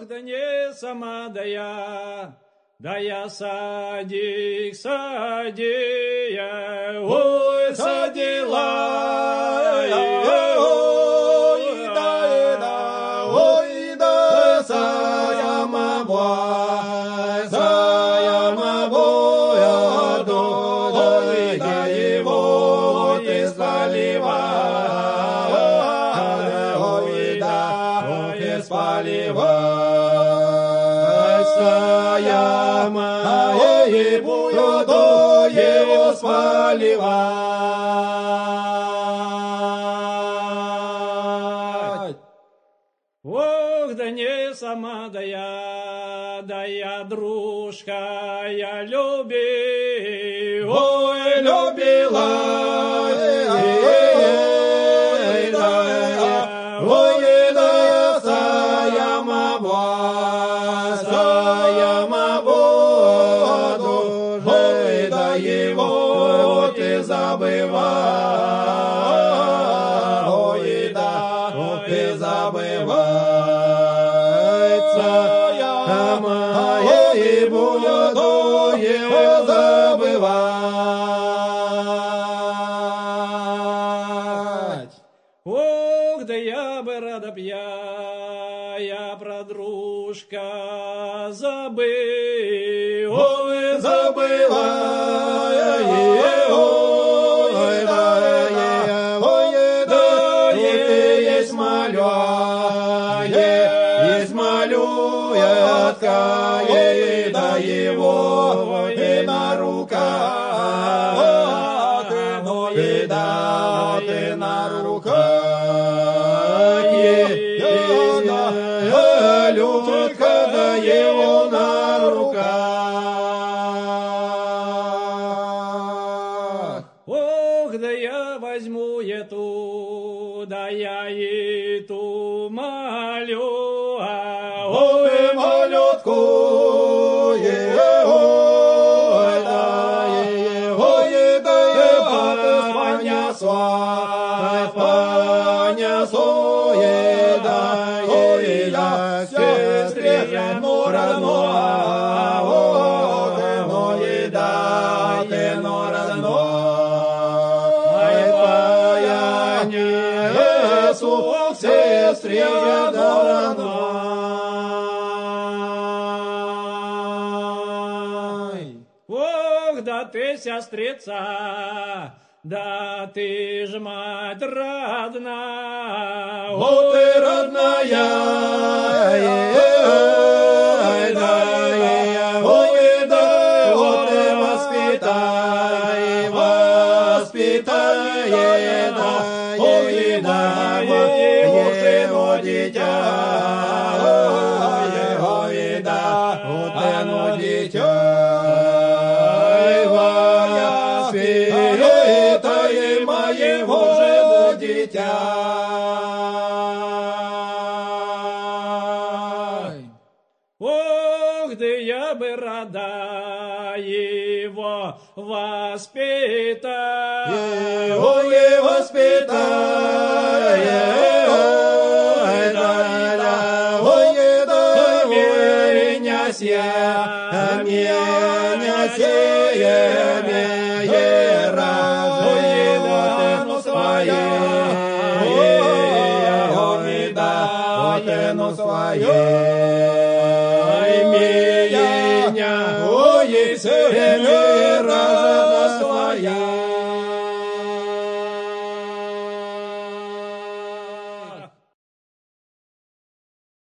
Ох, да не сама, да я садик, садия, ой, садила, ой, да, саямабой, ой, да его ты спаливай, ой, да, ты спаливай, саямабой, буду его спаливать. Ох, да не сама, да я дружка, я люби, ой, любила, ой, да, саямабоду, ой, да его ты забывай, ой, да, ты забывай, саямабоду, буду его забывать. Ох, да я бы рада б я про дружка забыл, ой, забыла, ой, да, есть малюятка, да его и на руках, и да, ты на руках, Людка, да его на руках. Ох, да я возьму эту, да я эту малю, ой, малютку, ой, да, понесу, ой, да, сестре родной, да, ты родной, понесу сестре родной. Ох, да ты, сестрица, да ты ж мать родная, о, ты родная, ой, да, вот ты воспитай, да, ой, да, его дитя, ой, да, вот оно дитя. Моего же дитя. Ох, да я бы рада его воспитать, ой, воспитать, ой, да, меня своей, меня, ой,